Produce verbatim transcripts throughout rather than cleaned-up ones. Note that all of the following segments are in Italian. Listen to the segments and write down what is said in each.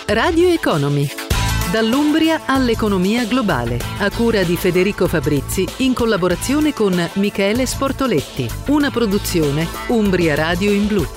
Radio Economy. Dall'Umbria all'economia globale, a cura di Federico Fabrizi in collaborazione con Michele Sportoletti. Una produzione Umbria Radio in Blu.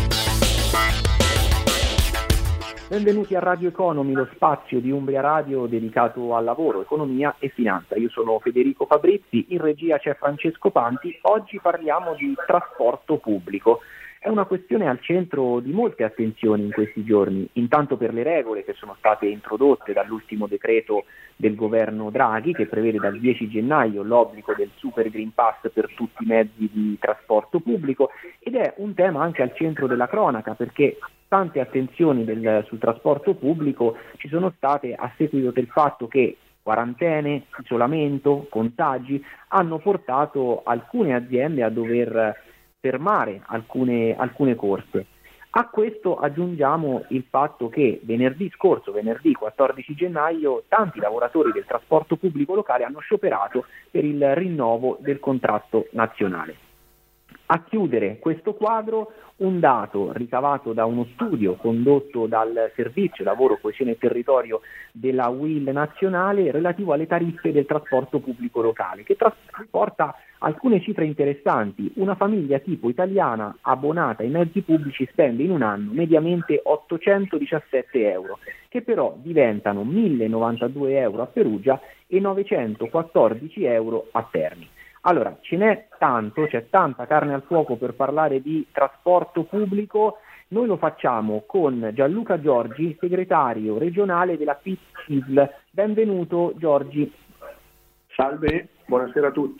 Benvenuti a Radio Economy, lo spazio di Umbria Radio dedicato al lavoro, economia e finanza. Io sono Federico Fabrizi, in regia c'è Francesco Panti. Oggi parliamo di trasporto pubblico. È una questione al centro di molte attenzioni in questi giorni, intanto per le regole che sono state introdotte dall'ultimo decreto del governo Draghi, che prevede dal dieci gennaio l'obbligo del Super Green Pass per tutti i mezzi di trasporto pubblico, ed è un tema anche al centro della cronaca, perché tante attenzioni del, sul trasporto pubblico ci sono state a seguito del fatto che quarantene, isolamento, contagi hanno portato alcune aziende a dover fermare alcune, alcune corse. A questo aggiungiamo il fatto che venerdì scorso, venerdì quattordici gennaio, tanti lavoratori del trasporto pubblico locale hanno scioperato per il rinnovo del contratto nazionale. A chiudere questo quadro, un dato ricavato da uno studio condotto dal Servizio Lavoro, Coesione e Territorio della U I L nazionale relativo alle tariffe del trasporto pubblico locale, che trasporta alcune cifre interessanti. Una famiglia tipo italiana abbonata ai mezzi pubblici spende in un anno mediamente ottocentodiciassette euro, che però diventano mille novantadue euro a Perugia e novecentoquattordici euro a Terni. Allora, ce n'è tanto, c'è tanta carne al fuoco per parlare di trasporto pubblico. Noi lo facciamo con Gianluca Giorgi, segretario regionale della P I S L. Benvenuto Giorgi. Salve, buonasera a tutti.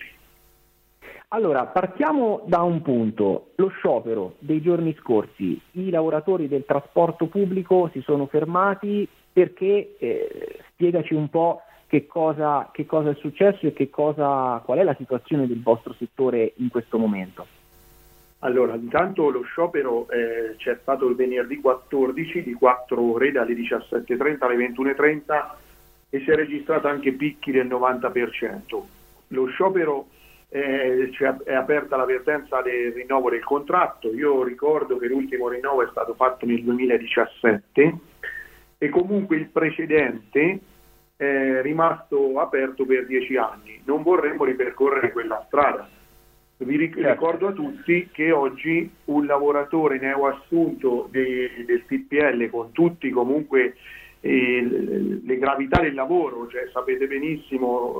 Allora, partiamo da un punto, lo sciopero dei giorni scorsi. I lavoratori del trasporto pubblico si sono fermati perché, eh, spiegaci un po' che cosa, che cosa è successo e che cosa, qual è la situazione del vostro settore in questo momento. Allora, intanto lo sciopero eh, c'è stato il venerdì quattordici di quattro ore, dalle diciassette e trenta alle ventuno e trenta, e si è registrato anche picchi del novanta per cento. Lo sciopero eh, è aperta l'avvertenza del rinnovo del contratto. Io ricordo che l'ultimo rinnovo è stato fatto nel duemiladiciassette e comunque il precedente è rimasto aperto per dieci anni. Non vorremmo ripercorrere quella strada. Vi ricordo a tutti che oggi un lavoratore neoassunto de, del T P L, con tutti comunque eh, le gravità del lavoro, cioè sapete benissimo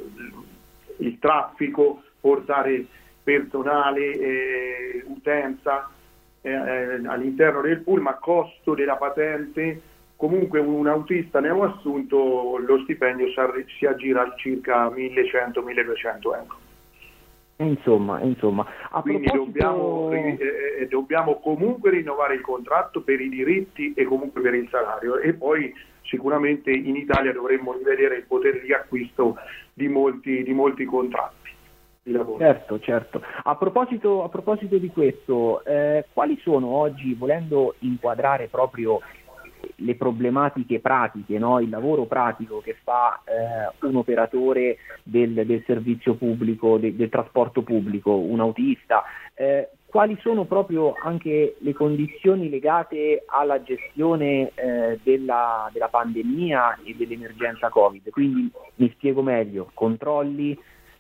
eh, il traffico, portare personale, eh, utenza eh, all'interno del pullman, costo della patente. Comunque un autista neoassunto, lo stipendio si aggira a circa millecento milleduecento euro. Insomma, insomma. A Quindi proposito... dobbiamo, eh, dobbiamo comunque rinnovare il contratto per i diritti e comunque per il salario, e poi sicuramente in Italia dovremmo rivedere il potere di acquisto di molti, di molti contratti di lavoro. Certo, certo. A proposito, a proposito di questo, eh, quali sono oggi, volendo inquadrare proprio le problematiche pratiche, no? Il lavoro pratico che fa eh, un operatore del, del servizio pubblico, de, del trasporto pubblico, un autista, eh, quali sono proprio anche le condizioni legate alla gestione eh, della, della pandemia e dell'emergenza Covid? Quindi mi spiego meglio: controlli,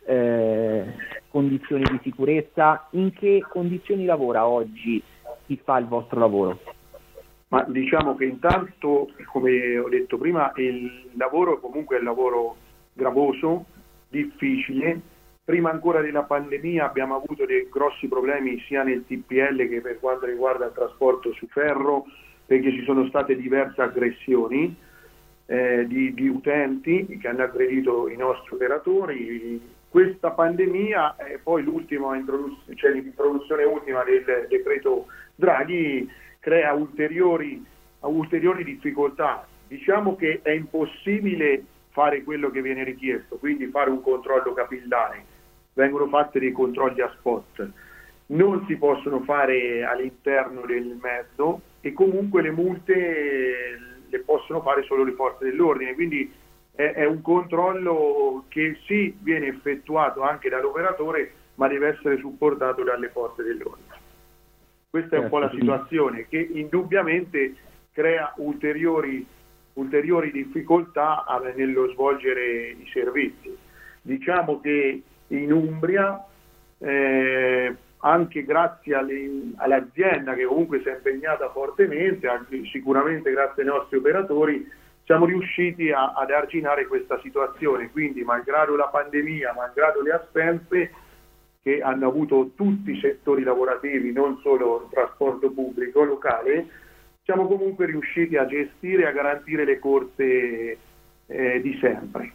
eh, condizioni di sicurezza. In che condizioni lavora oggi chi fa il vostro lavoro? Ma diciamo che intanto, come ho detto prima, il lavoro comunque è un lavoro gravoso, difficile. Prima ancora della pandemia abbiamo avuto dei grossi problemi sia nel T P L che per quanto riguarda il trasporto su ferro, perché ci sono state diverse aggressioni eh, di, di utenti che hanno aggredito i nostri operatori. Questa pandemia e eh, poi l'ultima introduzione, cioè l'introduzione ultima del decreto Draghi, crea ulteriori, ulteriori difficoltà. Diciamo che è impossibile fare quello che viene richiesto, quindi fare un controllo capillare. Vengono fatti dei controlli a spot, non si possono fare all'interno del mezzo e comunque le multe le possono fare solo le forze dell'ordine, quindi è, è un controllo che sì viene effettuato anche dall'operatore, ma deve essere supportato dalle forze dell'ordine. Questa è un po' la situazione che indubbiamente crea ulteriori ulteriori difficoltà nello svolgere i servizi. Diciamo che in Umbria, eh, anche grazie alle, all'azienda che comunque si è impegnata fortemente, anche sicuramente grazie ai nostri operatori, siamo riusciti a, ad arginare questa situazione. Quindi, malgrado la pandemia, malgrado le assenze che hanno avuto tutti i settori lavorativi, non solo il trasporto pubblico locale, siamo comunque riusciti a gestire e a garantire le corse eh, di sempre.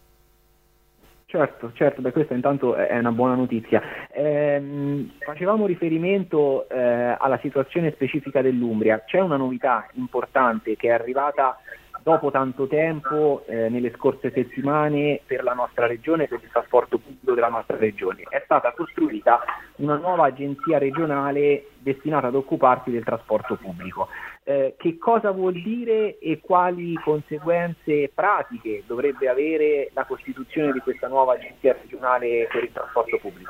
Certo, certo, beh, questa intanto è una buona notizia. Eh, facevamo riferimento eh, alla situazione specifica dell'Umbria. C'è una novità importante che è arrivata dopo tanto tempo eh, nelle scorse settimane per la nostra regione, per il trasporto pubblico della nostra regione. È stata costruita una nuova agenzia regionale destinata ad occuparsi del trasporto pubblico. Eh, che cosa vuol dire e quali conseguenze pratiche dovrebbe avere la costituzione di questa nuova agenzia regionale per il trasporto pubblico?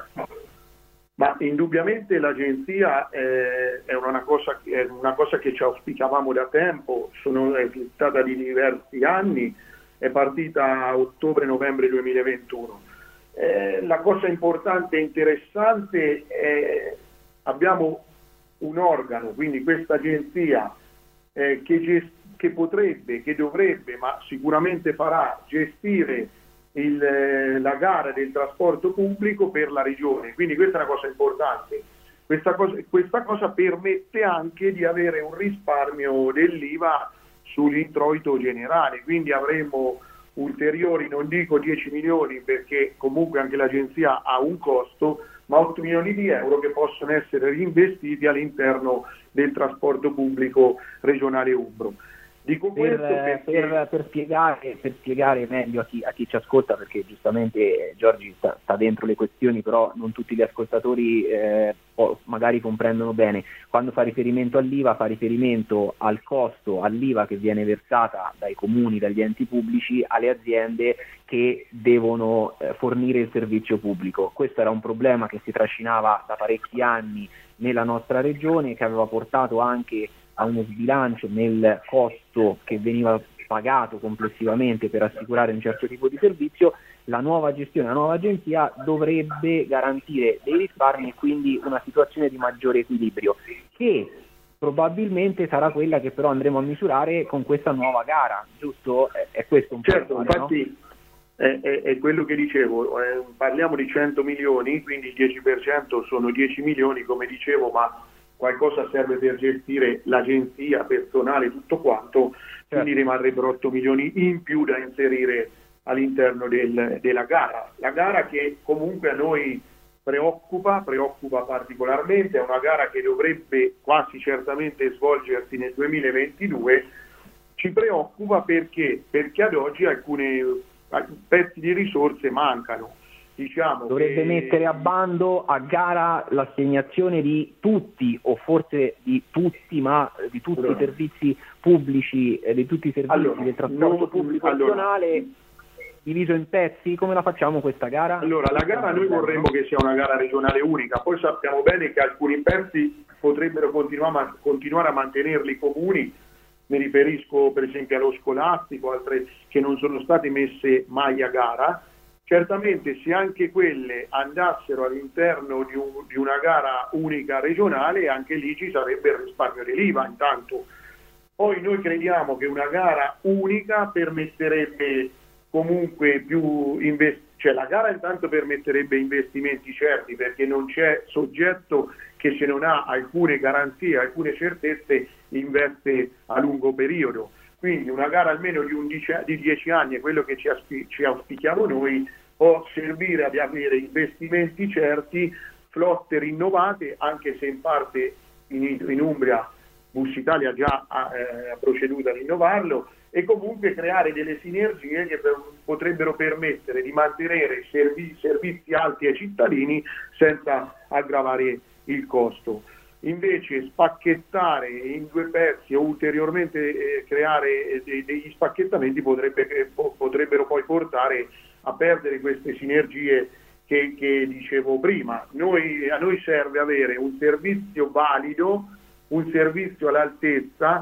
Ma indubbiamente l'agenzia eh, è, una cosa, è una cosa che ci auspicavamo da tempo, sono, è stata di diversi anni, è partita a ottobre-novembre duemilaventuno. Eh, la cosa importante e interessante è abbiamo un organo, quindi questa agenzia eh, che, gest- che potrebbe, che dovrebbe, ma sicuramente farà, gestire Il, la gara del trasporto pubblico per la regione, quindi questa è una cosa importante. Questa cosa, questa cosa permette anche di avere un risparmio dell'I V A sull'introito generale, quindi avremo ulteriori, non dico dieci milioni perché comunque anche l'agenzia ha un costo, ma otto milioni di euro che possono essere reinvestiti all'interno del trasporto pubblico regionale umbro. Dico per, perché... per, per, spiegare, per spiegare meglio a chi, a chi ci ascolta, perché giustamente eh, Giorgi sta, sta dentro le questioni, però non tutti gli ascoltatori eh, magari comprendono bene. Quando fa riferimento all'I V A fa riferimento al costo, all'I V A che viene versata dai comuni, dagli enti pubblici alle aziende che devono eh, fornire il servizio pubblico. Questo era un problema che si trascinava da parecchi anni nella nostra regione, che aveva portato anche a uno sbilancio nel costo che veniva pagato complessivamente per assicurare un certo tipo di servizio. La nuova gestione, la nuova agenzia dovrebbe garantire dei risparmi e quindi una situazione di maggiore equilibrio, che probabilmente sarà quella che però andremo a misurare con questa nuova gara, giusto? È, è questo un po'. Certo, infatti no? è, è, è quello che dicevo, eh, parliamo di cento milioni, quindi il dieci per cento sono dieci milioni, come dicevo, ma qualcosa serve per gestire l'agenzia, personale, tutto quanto, quindi certo, rimarrebbero otto milioni in più da inserire all'interno del, della gara. La gara che comunque a noi preoccupa, preoccupa particolarmente, è una gara che dovrebbe quasi certamente svolgersi nel duemilaventidue, ci preoccupa perché? Perché ad oggi alcuni pezzi di risorse mancano. Diciamo dovrebbe che... mettere a bando a gara l'assegnazione di tutti, o forse di tutti, ma di tutti allora, i servizi pubblici, eh, di tutti i servizi allora, del trasporto non, pubblico allora, nazionale, diviso in pezzi. Come la facciamo questa gara? Allora, la gara noi vorremmo che sia una gara regionale unica, poi sappiamo bene che alcuni pezzi potrebbero continuare, continuare a mantenerli i comuni, mi riferisco per esempio allo scolastico, altre che non sono state messe mai a gara. Certamente se anche quelle andassero all'interno di, un, di una gara unica regionale, anche lì ci sarebbe il risparmio dell'I V A intanto. Poi noi crediamo che una gara unica permetterebbe comunque più investimenti, cioè la gara intanto permetterebbe investimenti certi, perché non c'è soggetto che se non ha alcune garanzie, alcune certezze, investe a lungo periodo. Quindi una gara almeno di, undici, di dieci anni è quello che ci, aspi, ci auspichiamo noi, può servire ad avere investimenti certi, flotte rinnovate, anche se in parte in, in Umbria Bus Italia già ha, eh, ha proceduto a rinnovarlo, e comunque creare delle sinergie che per, potrebbero permettere di mantenere servi, servizi alti ai cittadini senza aggravare il costo. Invece spacchettare in due pezzi o ulteriormente eh, creare eh, degli spacchettamenti potrebbe, eh, potrebbero poi portare a perdere queste sinergie che, che dicevo prima. Noi, a noi serve avere un servizio valido, un servizio all'altezza,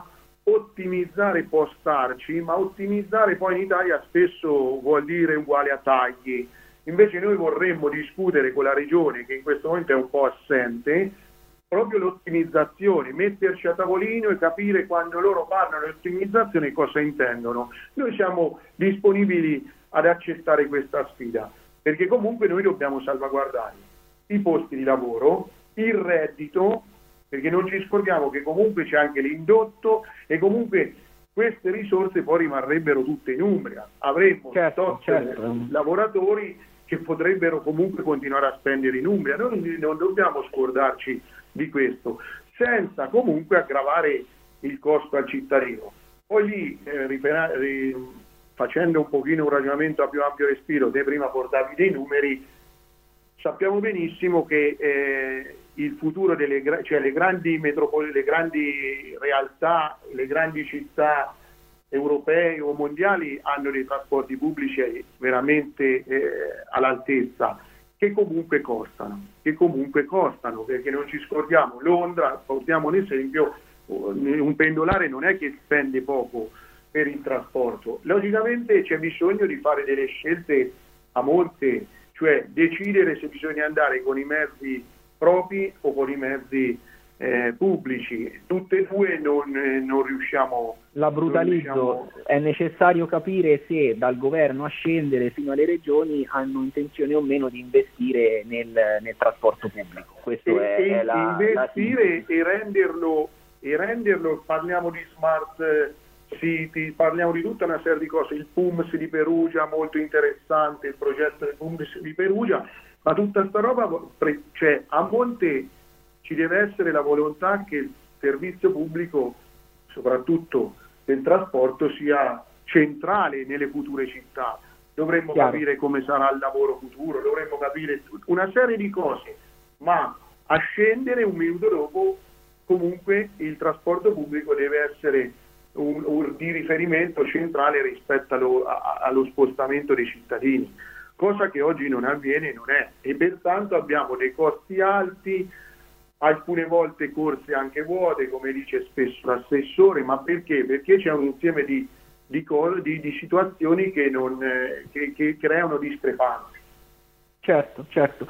ottimizzare può starci, ma ottimizzare poi in Italia spesso vuol dire uguale a tagli. Invece noi vorremmo discutere con la Regione, che in questo momento è un po' assente, proprio l'ottimizzazione, metterci a tavolino e capire quando loro parlano di ottimizzazione cosa intendono. Noi siamo disponibili ad accettare questa sfida, perché comunque noi dobbiamo salvaguardare i posti di lavoro, il reddito, perché non ci scordiamo che comunque c'è anche l'indotto e comunque queste risorse poi rimarrebbero tutte in Umbria. Avremmo certo, certo. lavoratori che potrebbero comunque continuare a spendere in Umbria. Noi non dobbiamo scordarci di questo, senza comunque aggravare il costo al cittadino. Poi lì, eh, ripera- ri- facendo un pochino un ragionamento a più ampio respiro, te prima portavi dei numeri, sappiamo benissimo che eh, il futuro delle cioè le grandi metropoli, le grandi realtà, le grandi città europee o mondiali hanno dei trasporti pubblici veramente eh, all'altezza, che comunque costano, che comunque costano, perché non ci scordiamo, Londra, portiamo un esempio, un pendolare non è che spende poco per il trasporto, logicamente c'è bisogno di fare delle scelte a monte, cioè decidere se bisogna andare con i mezzi propri o con i mezzi eh, pubblici. Tutte e due non, eh, non riusciamo. La brutalizzo, non riusciamo... è necessario capire se dal governo a scendere fino alle regioni hanno intenzione o meno di investire nel, nel trasporto pubblico. Questo e, è, e è la, investire la e renderlo, e renderlo, parliamo di smart city, parliamo di tutta una serie di cose, il P U M S di Perugia molto interessante, il progetto del P U M S di Perugia, ma tutta sta roba, cioè a monte ci deve essere la volontà che il servizio pubblico, soprattutto del trasporto, sia centrale nelle future città. Dovremmo Chiaro. capire come sarà il lavoro futuro, dovremmo capire una serie di cose, ma a scendere un minuto dopo comunque il trasporto pubblico deve essere un, un, di riferimento centrale rispetto allo, a, allo spostamento dei cittadini, cosa che oggi non avviene, non è, e pertanto abbiamo dei costi alti, alcune volte corse anche vuote, come dice spesso l'assessore, ma perché? Perché c'è un insieme di, di, cose, di, di situazioni che, non, eh, che, che creano discrepanze. Certo, certo.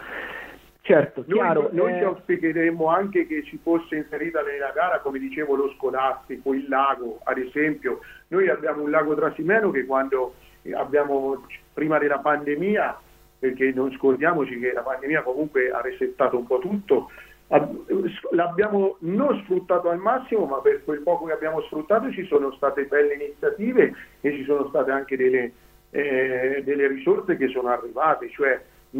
Certo, noi, chiaro, noi eh... ci auspicheremmo anche che ci fosse inserita nella gara, come dicevo, lo scolastico, il lago, ad esempio. Noi abbiamo un lago Trasimeno che quando abbiamo, prima della pandemia, perché non scordiamoci che la pandemia comunque ha resettato un po' tutto, l'abbiamo non sfruttato al massimo, ma per quel poco che abbiamo sfruttato ci sono state belle iniziative e ci sono state anche delle, eh, delle risorse che sono arrivate, cioè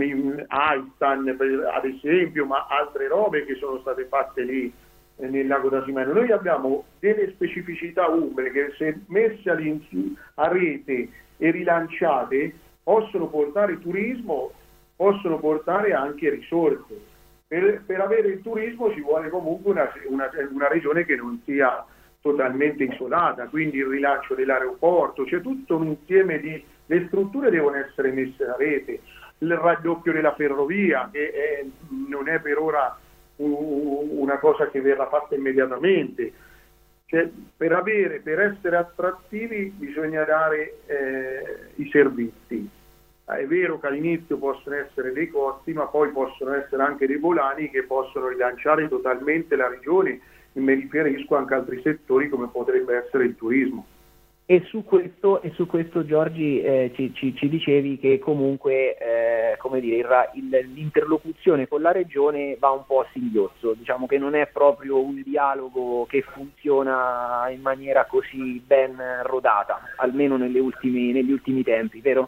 Aistan ad esempio, ma altre robe che sono state fatte lì eh, nel lago Trasimeno. Noi abbiamo delle specificità umbre che, se messe a rete e rilanciate, possono portare turismo, possono portare anche risorse. Per, per avere il turismo ci vuole comunque una, una, una regione che non sia totalmente isolata, quindi il rilancio dell'aeroporto, c'è tutto un insieme di, le strutture devono essere messe a rete, il raddoppio della ferrovia, che è, non è per ora un, una cosa che verrà fatta immediatamente. Cioè, per avere, per essere attrattivi bisogna dare eh, i servizi. È vero che all'inizio possono essere dei costi, ma poi possono essere anche dei volani che possono rilanciare totalmente la regione, e mi riferisco anche a altri settori come potrebbe essere il turismo. E su questo, e su questo Giorgi, eh, ci, ci, ci dicevi che comunque eh, come dire, il, l'interlocuzione con la regione va un po' a singhiozzo, diciamo che non è proprio un dialogo che funziona in maniera così ben rodata, almeno nelle ultimi, negli ultimi tempi, vero?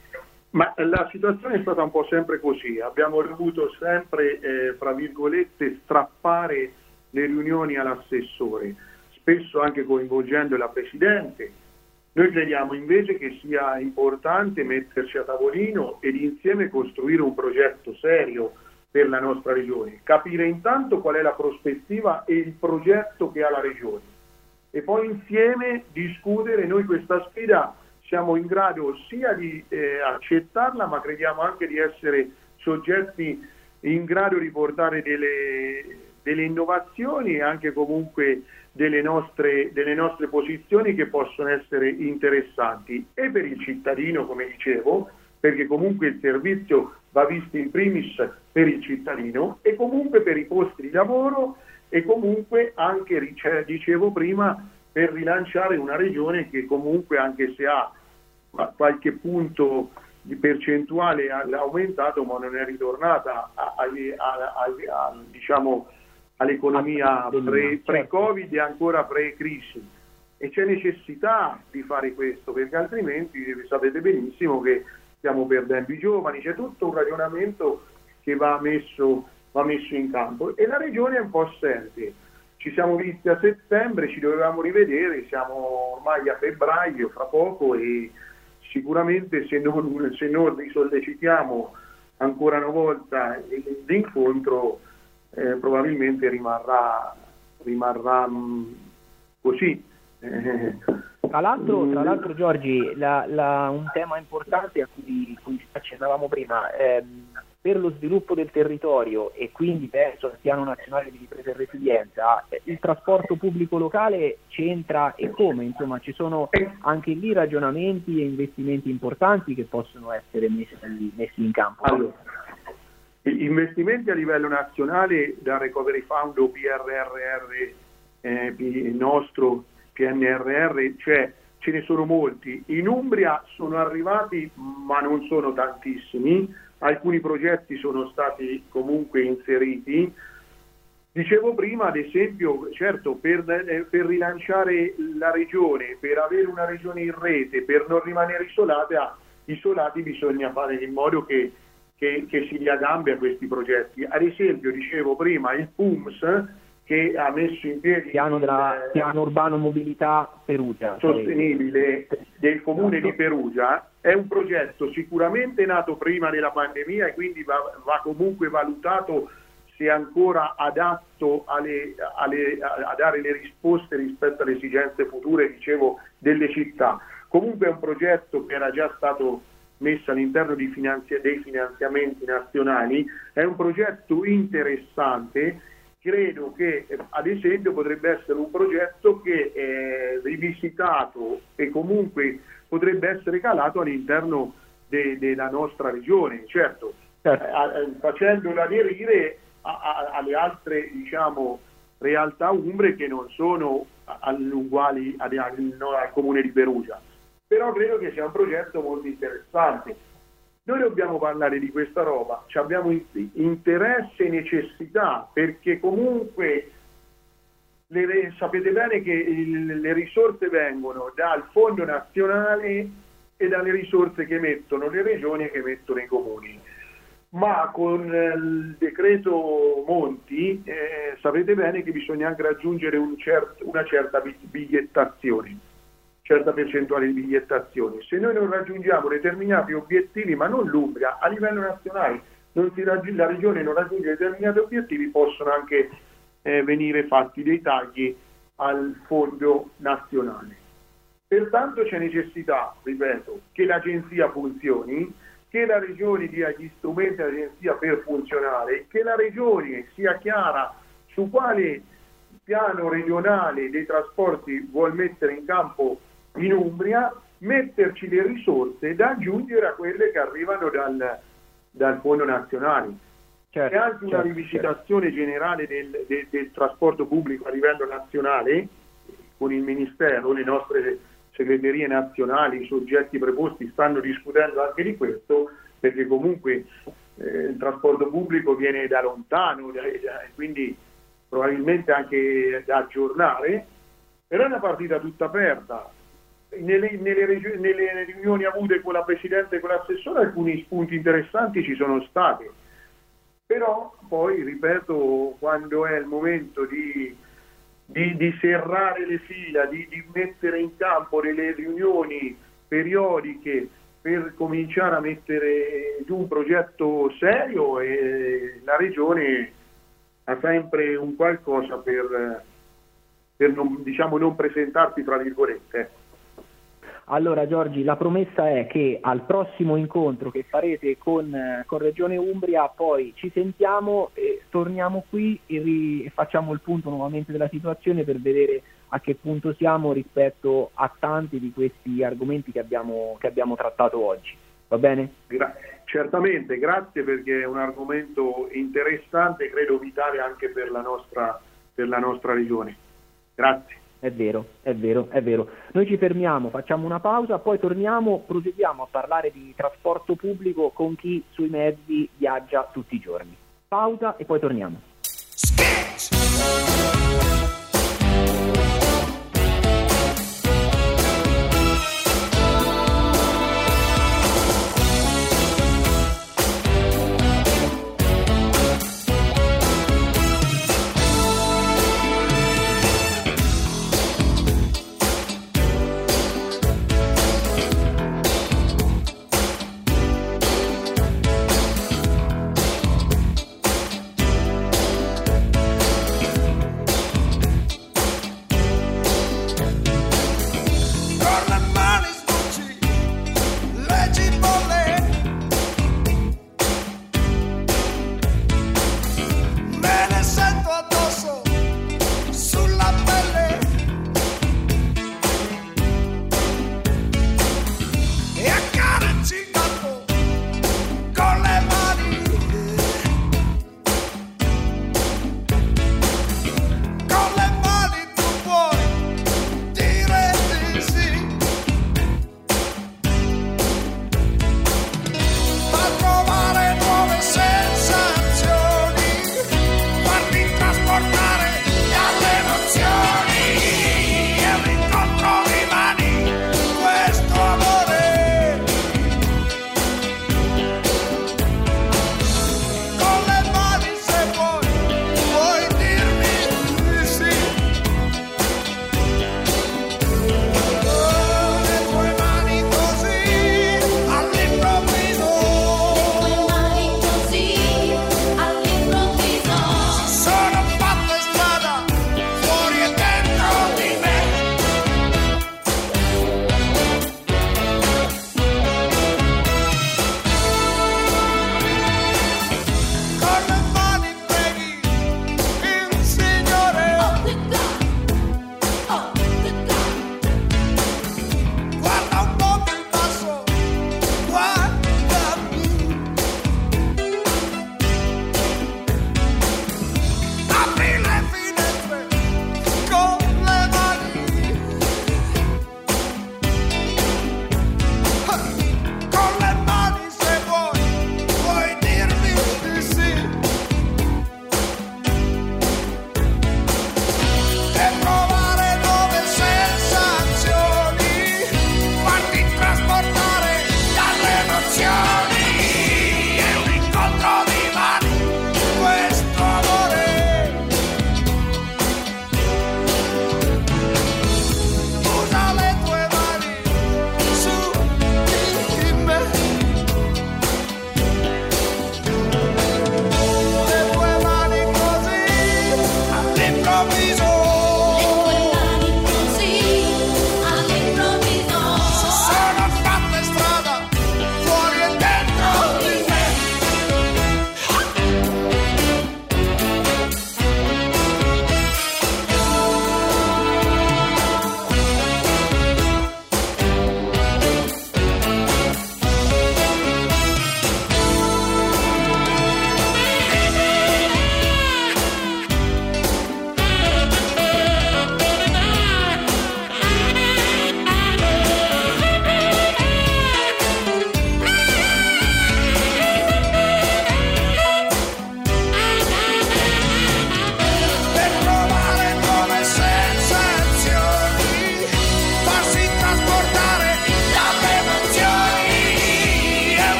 Ma la situazione è stata un po' sempre così, abbiamo dovuto sempre, eh, fra virgolette, strappare le riunioni all'assessore, spesso anche coinvolgendo la Presidente. Noi crediamo invece che sia importante metterci a tavolino ed insieme costruire un progetto serio per la nostra regione, capire intanto qual è la prospettiva e il progetto che ha la regione e poi insieme discutere. Noi questa sfida siamo in grado sia di eh, accettarla, ma crediamo anche di essere soggetti in grado di portare delle, delle innovazioni e anche comunque delle nostre, delle nostre posizioni che possono essere interessanti e per il cittadino, come dicevo, perché comunque il servizio va visto in primis per il cittadino e comunque per i posti di lavoro e comunque anche, dicevo prima, per rilanciare una regione che comunque, anche se ha qualche punto di percentuale ha aumentato, ma non è ritornata a, a, a, a, diciamo, all'economia pre, pre-Covid e ancora pre-crisi. E c'è necessità di fare questo, perché altrimenti sapete benissimo che stiamo perdendo i giovani, c'è tutto un ragionamento che va messo, va messo in campo e la regione è un po' assente. Ci siamo visti a settembre, ci dovevamo rivedere, siamo ormai a febbraio, fra poco, e sicuramente se non, se non risollecitiamo ancora una volta l'incontro eh, probabilmente rimarrà, rimarrà mh, così. Tra l'altro, tra l'altro Giorgi, la, la, un tema importante a cui, cui accennavamo prima, ehm, per lo sviluppo del territorio e quindi verso il piano nazionale di ripresa e resilienza, il trasporto pubblico locale c'entra e come? Insomma, ci sono anche lì ragionamenti e investimenti importanti che possono essere messi, messi in campo. Allora, investimenti a livello nazionale da Recovery Fund o P R R R, eh, il nostro P N R R, cioè ce ne sono molti. In Umbria sono arrivati, ma non sono tantissimi. Alcuni progetti sono stati comunque inseriti. Dicevo prima, ad esempio, certo, per, eh, per rilanciare la regione, per avere una regione in rete, per non rimanere isolata, isolati, bisogna fare in modo che, che, che si dia gambe a questi progetti. Ad esempio, dicevo prima, il P U M S, che ha messo in piedi piano, della, il piano urbano mobilità Perugia sostenibile del comune di Perugia, è un progetto sicuramente nato prima della pandemia e quindi va, va comunque valutato se ancora adatto alle, alle, a, a dare le risposte rispetto alle esigenze future, dicevo, delle città. Comunque è un progetto che era già stato messo all'interno di finanzi- dei finanziamenti nazionali, è un progetto interessante. Credo che ad esempio potrebbe essere un progetto che è rivisitato e comunque potrebbe essere calato all'interno de- della nostra regione, certo, certo. Eh, facendolo aderire a- a- alle altre, diciamo, realtà umbre che non sono uguali al, no, al comune di Perugia. Però credo che sia un progetto molto interessante. Noi dobbiamo parlare di questa roba, ci abbiamo interesse e necessità, perché comunque le, sapete bene che il, le risorse vengono dal fondo nazionale e dalle risorse che mettono le regioni e che mettono i comuni. Ma con il decreto Monti eh, sapete bene che bisogna anche raggiungere un cert, una certa bigliettazione. certa percentuale di bigliettazione. Se noi non raggiungiamo determinati obiettivi, ma non l'Umbria, a livello nazionale, non si raggi- la regione non raggiunge determinati obiettivi, possono anche eh, venire fatti dei tagli al fondo nazionale. Pertanto c'è necessità, ripeto, che l'agenzia funzioni, che la regione dia gli strumenti all'agenzia per funzionare, che la regione sia chiara su quale piano regionale dei trasporti vuol mettere in campo in Umbria, metterci le risorse da aggiungere a quelle che arrivano dal, dal fondo nazionale. Certo, e anche una certo, rivisitazione certo. generale del, del, del trasporto pubblico a livello nazionale, con il Ministero, le nostre segreterie nazionali, i soggetti preposti stanno discutendo anche di questo, perché comunque eh, il trasporto pubblico viene da lontano, da, da, quindi probabilmente anche da aggiornare, però è una partita tutta aperta. Nelle, nelle, regi- nelle riunioni avute con la Presidente e con l'assessore alcuni spunti interessanti ci sono stati, però poi, ripeto, quando è il momento di, di, di serrare le fila, di, di mettere in campo delle riunioni periodiche per cominciare a mettere giù un progetto serio, e la Regione ha sempre un qualcosa per, per non, diciamo, non presentarsi, tra virgolette. Allora Giorgi, la promessa è che al prossimo incontro che farete con, con Regione Umbria poi ci sentiamo e torniamo qui e, ri, e facciamo il punto nuovamente della situazione per vedere a che punto siamo rispetto a tanti di questi argomenti che abbiamo, che abbiamo trattato oggi. Va bene? Gra- certamente, grazie, perché è un argomento interessante, credo vitale anche per la nostra, per la nostra regione. Grazie. È vero, è vero, è vero. Noi ci fermiamo, facciamo una pausa, poi torniamo, proseguiamo a parlare di trasporto pubblico con chi sui mezzi viaggia tutti i giorni. Pausa e poi torniamo. Sketch!